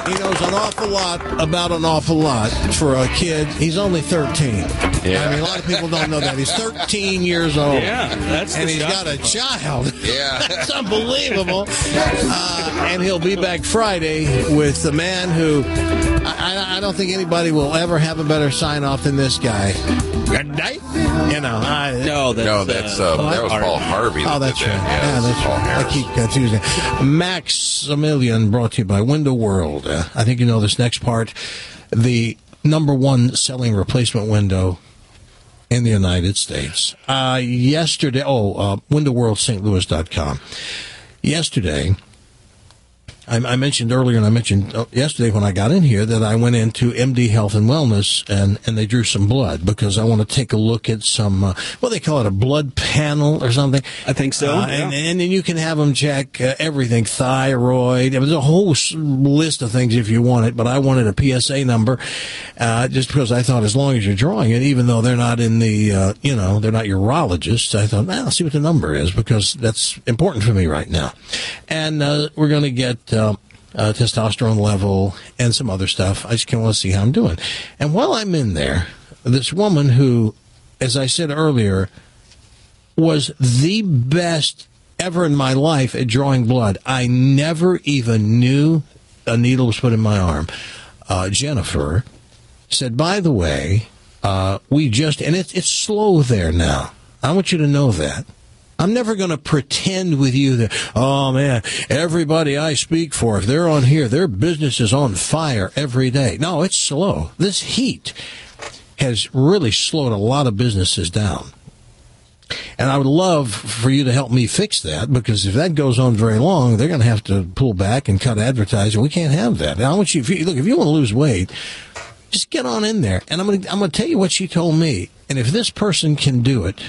He knows an awful lot about an awful lot for a kid. He's only thirteen. Yeah. I mean, a lot of people don't know that. He's thirteen years old. Yeah, that's And the he's shocking got a part. child. Yeah. That's unbelievable. Uh, and he'll be back Friday with the man who I, I don't think anybody will ever have a better sign-off than this guy. Good night. You know, I, No, that's, No, that's uh, uh, that was Paul Harvey. Oh, that that's did right. that. Yeah, Yeah, that's Paul right. I Harris. keep confusing. Maximilian, brought to you by Window World. Uh, I think you know this next part. The number one selling replacement window in the United States. Uh, yesterday, oh, uh, window world st louis dot com. Yesterday, I, I mentioned earlier, and I mentioned uh, yesterday when I got in here that I went into M D Health and Wellness, and, and they drew some blood because I want to take a look at some, uh, what they call it, a blood panel or something. I think so. Uh, yeah. and, and then you can have them check uh, everything, thyroid. There's a whole s- list of things if you want it, but I wanted a P S A number uh, just because I thought as long as you're drawing it, even though they're not in the, uh, you know, they're not urologists, I thought, well, I'll see what the number is because that's important for me right now. And uh, we're going to get uh, uh, testosterone level and some other stuff. I just kind of want to see how I'm doing. And while I'm in there, this woman who, as I said earlier, was the best ever in my life at drawing blood. I never even knew a needle was put in my arm. Uh, Jennifer said, by the way, uh, we just, and it's it's slow there now. I want you to know that. I'm never going to pretend with you that, oh, man, everybody I speak for, if they're on here, their business is on fire every day. No, it's slow. This heat has really slowed a lot of businesses down. And I would love for you to help me fix that, because if that goes on very long, they're going to have to pull back and cut advertising. We can't have that. Now, I want you, if you, look, if you want to lose weight, just get on in there. And I'm going to, I'm going to tell you what she told me. And if this person can do it,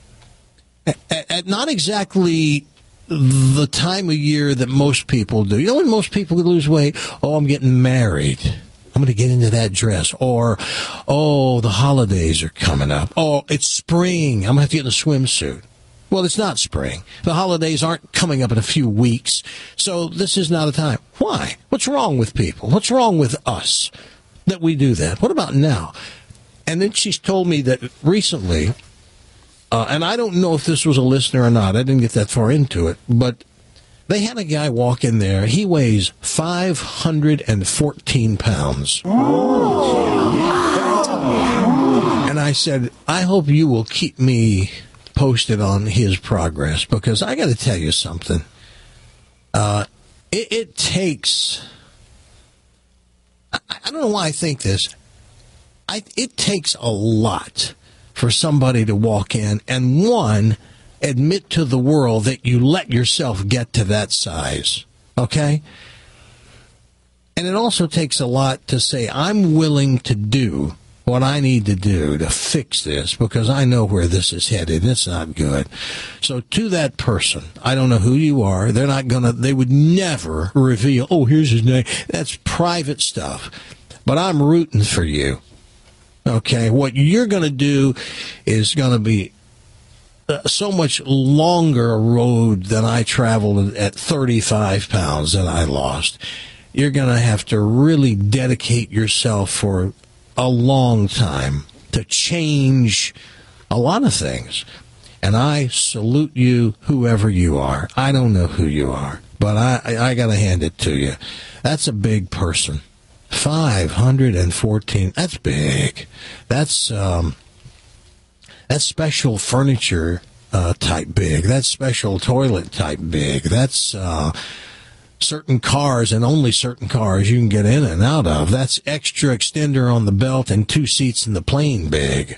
at, at not exactly the time of year that most people do. You know when most people lose weight? Oh, I'm getting married. I'm going to get into that dress. Or, oh, the holidays are coming up. Oh, it's spring. I'm going to have to get in a swimsuit. Well, it's not spring. The holidays aren't coming up in a few weeks. So this is not a time. Why? What's wrong with people? What's wrong with us that we do that? What about now? And then she's told me that recently, uh, and I don't know if this was a listener or not. I didn't get that far into it, but they had a guy walk in there. He weighs five hundred fourteen pounds. And I said, I hope you will keep me posted on his progress, because I got to tell you something. Uh, it, it takes, I, I don't know why I think this. I, it takes a lot for somebody to walk in and, one, admit to the world that you let yourself get to that size, okay? And it also takes a lot to say, I'm willing to do what I need to do to fix this, because I know where this is headed. It's not good. So to that person, I don't know who you are. They're not going to, they would never reveal, oh, here's his name. That's private stuff. But I'm rooting for you, okay? What you're going to do is going to be Uh, so much longer a road than I traveled at thirty-five pounds that I lost. You're going to have to really dedicate yourself for a long time to change a lot of things. And I salute you, whoever you are. I don't know who you are, but I, I, I got to hand it to you. That's a big person. five hundred fourteen. That's big. That's, um, That's special furniture uh, type big. That's special toilet type big. That's uh, certain cars, and only certain cars you can get in and out of. That's extra extender on the belt and two seats in the plane big.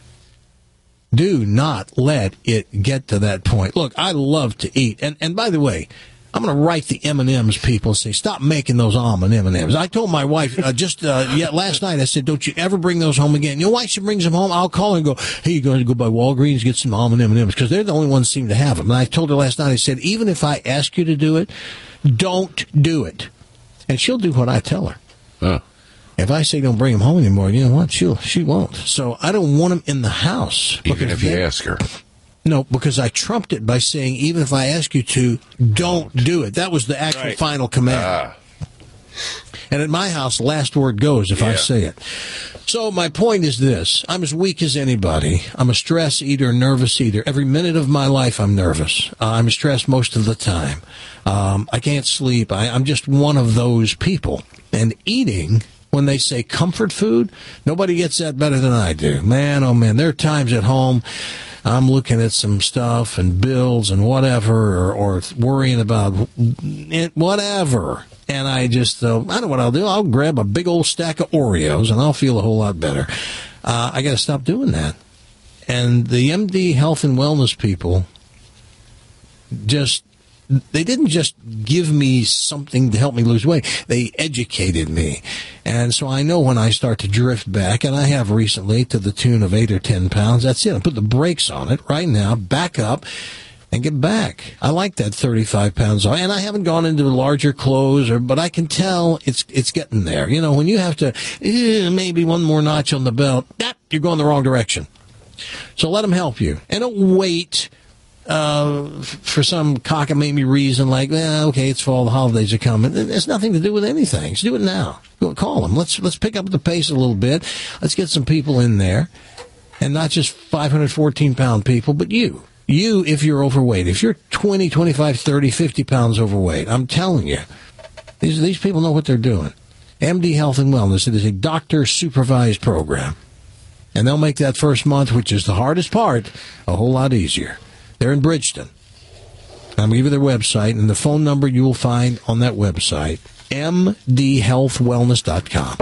Do not let it get to that point. Look, I love to eat. And, and by the way, I'm going to write the M and M's people and say, stop making those almond M and M's. I told my wife uh, just uh, yeah, last night, I said, don't you ever bring those home again. You know why she brings them home? I'll call her and go, hey, you're going to go by Walgreens, get some almond M and M's, because they're the only ones that seem to have them. And I told her last night, I said, even if I ask you to do it, don't do it. And she'll do what I tell her. Huh. If I say don't bring them home anymore, you know what? She'll, she won't. So I don't want them in the house. Even if you ask her. No, because I trumped it by saying, even if I ask you to, don't do it. That was the actual Right. final command. Ah. And at my house, last word goes if I Yeah. say it. So my point is this. I'm as weak as anybody. I'm a stress eater, nervous eater. Every minute of my life, I'm nervous. Uh, I'm stressed most of the time. Um, I can't sleep. I, I'm just one of those people. And eating, when they say comfort food, nobody gets that better than I do. Man, oh man, there are times at home I'm looking at some stuff and bills and whatever, or, or worrying about it, whatever. And I just, uh, I know what I'll do. I'll grab a big old stack of Oreos and I'll feel a whole lot better. Uh, I got to stop doing that. And the M D Health and Wellness people just, they didn't just give me something to help me lose weight. They educated me. And so I know when I start to drift back, and I have recently to the tune of eight or ten pounds, that's it. I put the brakes on it right now, back up, and get back. I like that thirty-five pounds off. And I haven't gone into larger clothes, or, but I can tell it's it's getting there. You know, when you have to, eh, maybe one more notch on the belt, that, you're going the wrong direction. So let them help you. And don't wait uh, for some cockamamie reason like, well, okay, it's fall, the holidays are coming. It has nothing to do with anything. Just do it now. Go call them. Let's, let's pick up the pace a little bit. Let's get some people in there. And not just five hundred fourteen pound people, but you. You, if you're overweight. If you're twenty, twenty-five, thirty, fifty pounds overweight, I'm telling you, these, these people know what they're doing. M D Health and Wellness, it is a doctor-supervised program. And they'll make that first month, which is the hardest part, a whole lot easier. They're in Bridgeton. I'm going to give you their website, and the phone number you will find on that website, m d health wellness dot com.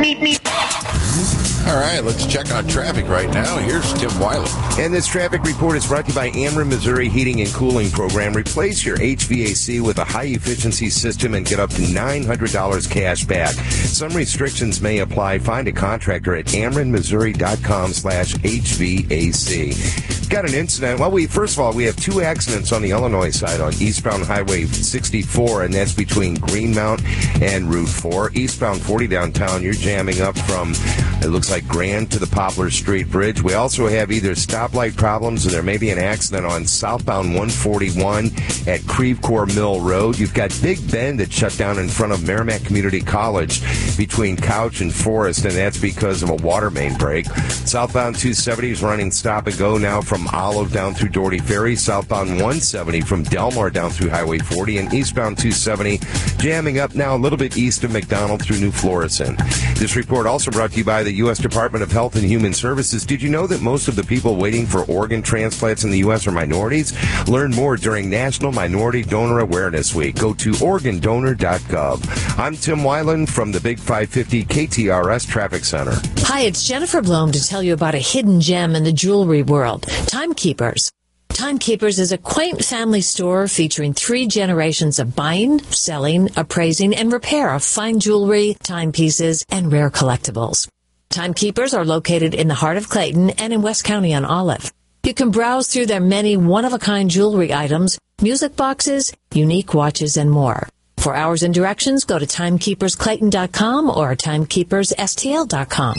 All right, let's check on traffic right now. Here's Tim Weiler. And this traffic report is brought to you by Ameren Missouri Heating and Cooling Program. Replace your H V A C with a high-efficiency system and get up to nine hundred dollars cash back. Some restrictions may apply. Find a contractor at ameren missouri dot com slash H V A C. Got an incident. Well, we first of all, we have two accidents on the Illinois side on eastbound Highway sixty-four, and that's between Greenmount and Route four. Eastbound forty downtown, you're jamming up from, it looks like Grand to the Poplar Street Bridge. We also have either stoplight problems, and there may be an accident on southbound one forty-one at Crevecore Mill Road. You've got Big Bend that shut down in front of Merrimack Community College between Couch and Forest, and that's because of a water main break. Southbound two seventy is running stop and go now from Olive down through Doherty Ferry. Southbound one seventy from Delmar down through Highway forty, and eastbound two seventy jamming up now a little bit east of McDonald through New Florissant. This report also brought to you by the U S Department of Health and Human Services. Did you know that most of the people waiting for organ transplants in the U S are minorities? Learn more during National Minority Donor Awareness Week. Go to organ donor dot gov. I'm Tim Weiland from the Big five fifty K T R S Traffic Center. Hi, it's Jennifer Blome to tell you about a hidden gem in the jewelry world, Timekeepers. Timekeepers is a quaint family store featuring three generations of buying, selling, appraising, and repair of fine jewelry, timepieces, and rare collectibles. Timekeepers are located in the heart of Clayton and in West County on Olive. You can browse through their many one-of-a-kind jewelry items, music boxes, unique watches, and more. For hours and directions, go to timekeepers clayton dot com or timekeepers S T L dot com.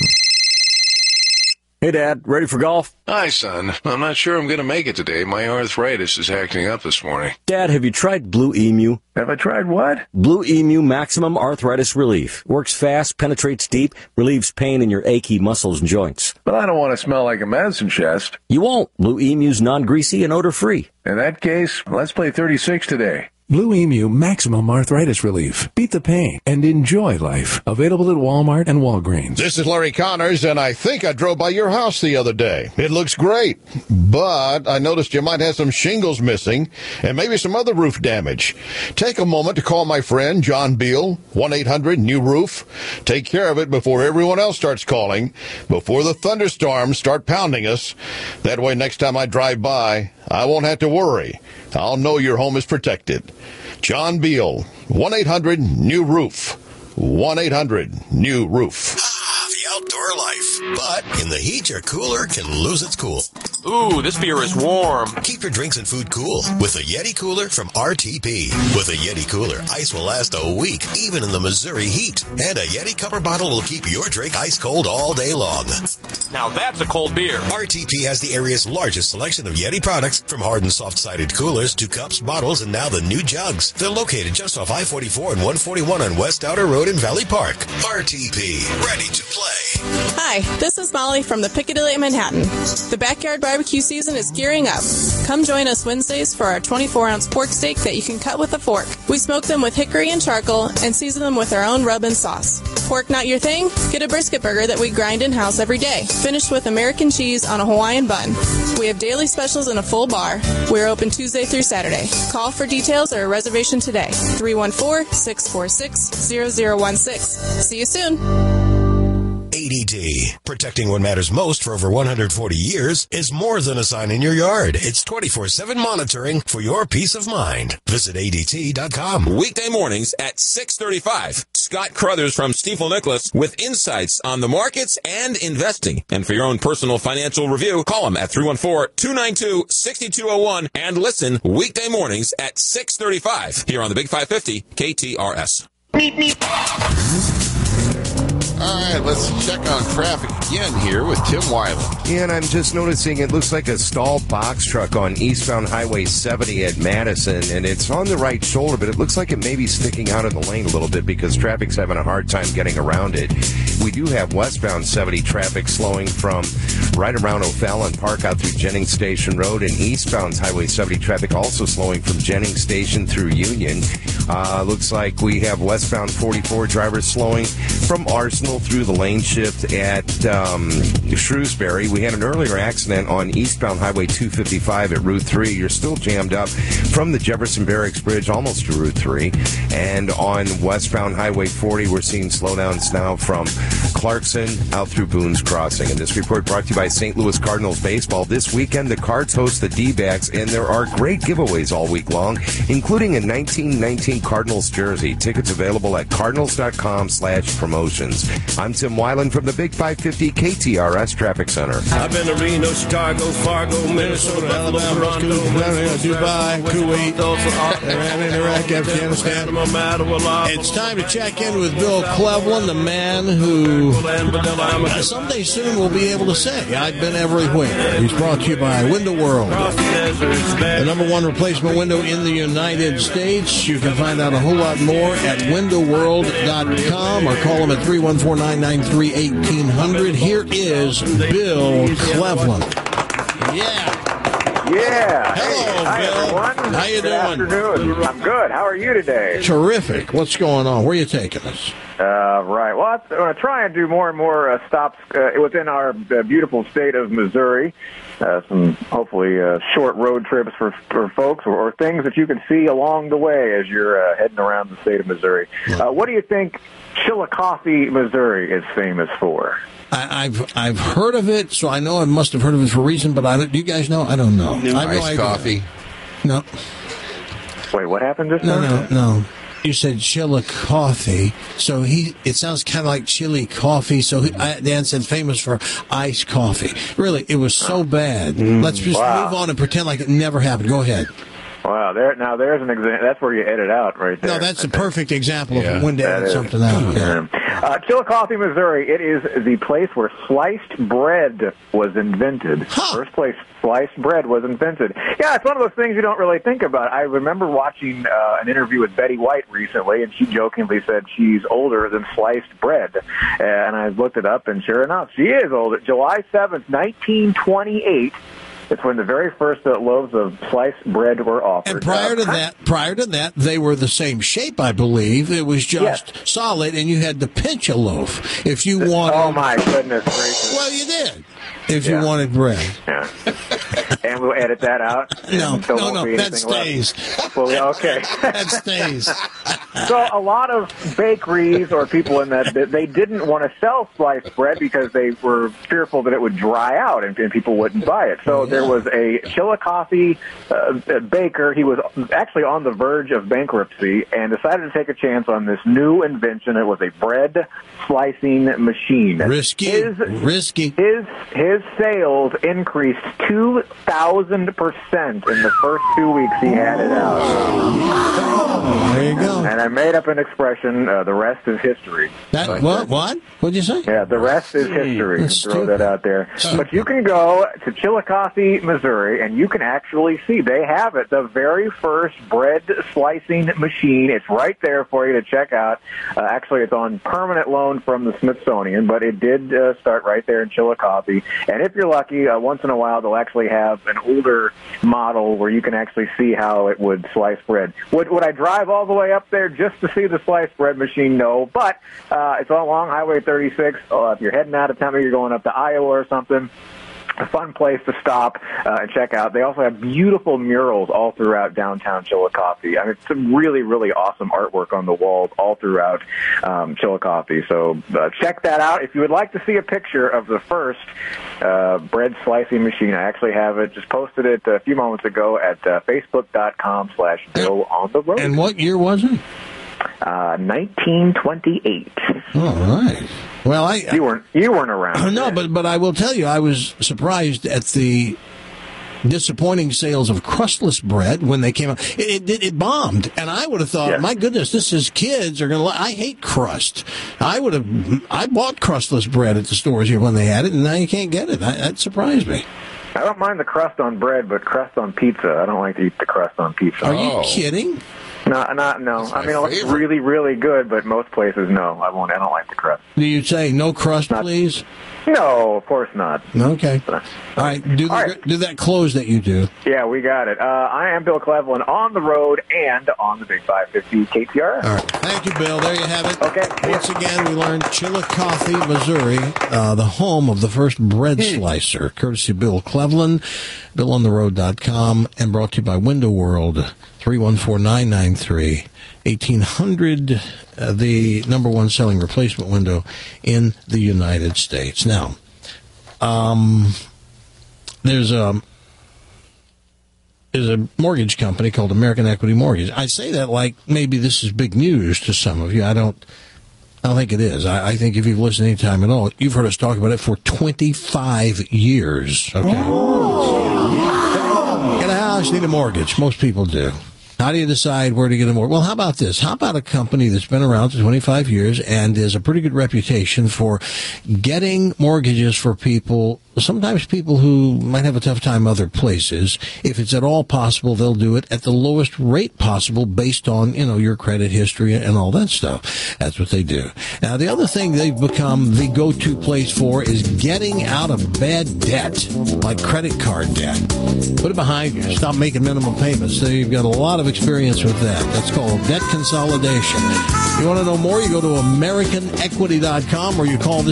Hey, Dad, ready for golf? Hi, son. I'm not sure I'm going to make it today. My arthritis is acting up this morning. Dad, have you tried Blue Emu? Have I tried what? Blue Emu Maximum Arthritis Relief. Works fast, penetrates deep, relieves pain in your achy muscles and joints. But I don't want to smell like a medicine chest. You won't. Blue Emu's non-greasy and odor-free. In that case, let's play thirty-six today. Blue Emu Maximum Arthritis Relief. Beat the pain and enjoy life. Available at Walmart and Walgreens. This is Larry Connors, and I think I drove by your house the other day. It looks great, but I noticed you might have some shingles missing and maybe some other roof damage. Take a moment to call my friend John Beal, one eight hundred new roof. Take care of it before everyone else starts calling, before the thunderstorms start pounding us. That way, next time I drive by, I won't have to worry. I'll know your home is protected. John Beal, one eight hundred new roof. one eight hundred new roof. Ah, the outdoor life. But in the heat, your cooler can lose its cool. Ooh, this beer is warm. Keep your drinks and food cool with a Yeti cooler from R T P. With a Yeti cooler, ice will last a week, even in the Missouri heat. And a Yeti cover bottle will keep your drink ice cold all day long. Now that's a cold beer. R T P has the area's largest selection of Yeti products, from hard and soft-sided coolers to cups, bottles, and now the new jugs. They're located just off I forty-four and one forty-one on West Outer Road in Valley Park. R T P, ready to play. Hi, this is Molly from the Piccadilly at Manhattan. The backyard barbecue season is gearing up. Come join us Wednesdays for our twenty-four ounce pork steak that you can cut with a fork. We smoke them with hickory and charcoal and season them with our own rub and sauce. Pork not your thing? Get a brisket burger that we grind in-house every day, finished with American cheese on a Hawaiian bun. We have daily specials and a full bar. We're open Tuesday through Saturday. Call for details or a reservation today. three one four, six four six, zero zero one six. See you soon. A D T, protecting what matters most for over one hundred forty years, is more than a sign in your yard. It's twenty-four seven monitoring for your peace of mind. Visit A D T dot com. Weekday mornings at six thirty-five. Scott Crothers from Stifel Nicholas with insights on the markets and investing. And for your own personal financial review, call him at three one four, two nine two, six two zero one and listen weekday mornings at six thirty-five here on the Big five fifty K T R S. Meep, meep. All right, let's check on traffic again here with Tim Weiland. Yeah, and I'm just noticing it looks like a stalled box truck on eastbound Highway seventy at Madison, and it's on the right shoulder, but it looks like it may be sticking out of the lane a little bit because traffic's having a hard time getting around it. We do have westbound seventy traffic slowing from right around O'Fallon Park out through Jennings Station Road, and eastbound Highway seventy traffic also slowing from Jennings Station through Union. Uh, looks like we have westbound forty-four drivers slowing from Arsenal through the lane shift at um, Shrewsbury. We had an earlier accident on eastbound Highway two fifty-five at Route three. You're still jammed up from the Jefferson Barracks Bridge almost to Route three. And on westbound Highway forty, we're seeing slowdowns now from Clarkson out through Boone's Crossing. And this report brought to you by Saint Louis Cardinals Baseball. This weekend, the Cards host the D-backs, and there are great giveaways all week long, including a nineteen nineteen Cardinals jersey. Tickets available at cardinals.com slash promotions. I'm Tim Weiland from the Big five fifty K T R S Traffic Center. I've been to Reno, Chicago, Fargo, Minnesota, Alabama, Toronto, Dubai, Kuwait, Iran, Iraq, Afghanistan. It's time to check in with Bill Cleveland, the man who uh, someday soon will be able to say, I've been everywhere. He's brought to you by Window World, the number one replacement window in the United States. You can find out a whole lot more at window world dot com or call him at three one four, nine nine three, one eight hundred. Here is Bill Cleveland. Yeah. Yeah. Hello, Hi, Bill. everyone. How you good doing? Afternoon. I'm good. How are you today? Terrific. What's going on? Where are you taking us? Uh, right. Well, I'm going to try and do more and more uh, stops uh, within our uh, beautiful state of Missouri. Uh, some hopefully uh, short road trips for for folks, or, or things that you can see along the way as you're uh, heading around the state of Missouri. Uh, what do you think Chillicothe, Missouri is famous for? I, I've I've heard of it, so I know I must have heard of it for a reason, but I don't, do you guys know? I don't know. No. I have no Iced idea. coffee. No. Wait, what happened just No, now? no, no. You said Chillicothe, so he. It sounds kind of like chili coffee. So he, I, Dan said famous for iced coffee. Really, it was so bad. Mm, Let's just wow. move on and pretend like it never happened. Go ahead. Wow, there now there's an example. That's where you edit out right there. No, that's a perfect example Yeah, of when to that edit is. something out. Yeah. Uh, Chillicothe, Missouri. It is the place where sliced bread was invented. First place sliced bread was invented. Yeah, it's one of those things you don't really think about. I remember watching uh, an interview with Betty White recently, and she jokingly said she's older than sliced bread. And I looked it up, and sure enough, she is older. July seventh, nineteen twenty-eight. It's when the very first uh, loaves of sliced bread were offered. And prior to that, prior to that, they were the same shape, I believe. It was just Yes. solid, and you had to pinch a loaf if you wanted. Oh my goodness gracious! Well, you did if Yeah. you wanted bread. Yeah. And we'll edit that out. No, There no, won't no, be that anything left. stays. Well, yeah, okay. That stays. So a lot of bakeries or people in that, they didn't want to sell sliced bread because they were fearful that it would dry out and, and people wouldn't buy it. So there was a Chillicothe uh, baker. He was actually on the verge of bankruptcy and decided to take a chance on this new invention. It was a bread slicing machine. Risky. His, Risky. His, his sales increased two thousand percent in the first two weeks he had it out. There you go. And I made up an expression, uh, the rest is history. That, But, what? What? What'd you say? Yeah, the rest is history. That's Throw stupid. that out there. But you can go to Chillicothe, Missouri, and you can actually see they have it. The very first bread slicing machine. It's right there for you to check out. Uh, actually, it's on permanent loan from the Smithsonian, but it did uh, start right there in Chillicothe. And if you're lucky, uh, once in a while they'll actually have an older model where you can actually see how it would slice bread. Would would I drive all the way up there just to see the sliced bread machine? No, but uh, it's along Highway thirty-six. Uh, if you're heading out of town, maybe you're going up to Iowa or something, a fun place to stop uh, and check out. They also have beautiful murals all throughout downtown Chillicothe. I mean, some really, really awesome artwork on the walls all throughout um, Chillicothe. So uh, check that out. If you would like to see a picture of the first uh, bread slicing machine, I actually have it. Just posted it a few moments ago at uh, facebook.com slash Bill on the road. And what year was it? Uh, nineteen twenty-eight. All right. Well, I you weren't you weren't around. No, but but I will tell you, I was surprised at the disappointing sales of crustless bread when they came out. It, it, it bombed, and I would have thought, Yeah. my goodness, this is kids are going to. I hate crust. I would have. I bought crustless bread at the stores here when they had it, and now you can't get it. I, that surprised me. I don't mind the crust on bread, but crust on pizza, I don't like to eat the crust on pizza. Are you kidding? No, not no. I mean, it looks favorite. really, really good, but most places, no. I won't. I don't like the crust. Do you say no crust, please? No, of course not. Okay. All right. Do the, do that close that you do. Yeah, we got it. Uh, I am Bill Cleveland on the road and on the Big five fifty K T R S. All right. Thank you, Bill. There you have it. Okay. Once again, we learned Chillicothe, Missouri, uh, the home of the first bread slicer, courtesy of Bill Cleveland, bill on the road dot com, and brought to you by Window World, three one four, nine nine three, eighteen hundred, uh, the number one selling replacement window in the United States. Now, um, there's a, there's a mortgage company called American Equity Mortgage. I say that like maybe this is big news to some of you. I don't, I don't think it is. I, I think if you've listened any time at all, you've heard us talk about it for twenty-five years. Okay. Get a house, need a mortgage. Most people do. How do you decide where to get a mortgage? Well, how about this? How about a company that's been around for twenty-five years and has a pretty good reputation for getting mortgages for people, sometimes people who might have a tough time other places. If it's at all possible, they'll do it at the lowest rate possible based on, you know, your credit history and all that stuff. That's what they do. Now, the other thing they've become the go-to place for is getting out of bad debt, like credit card debt. Put it behind you. Stop making minimum payments. So you've got a lot of experience with that. That's called debt consolidation. You want to know more? You go to American Equity dot com or you call this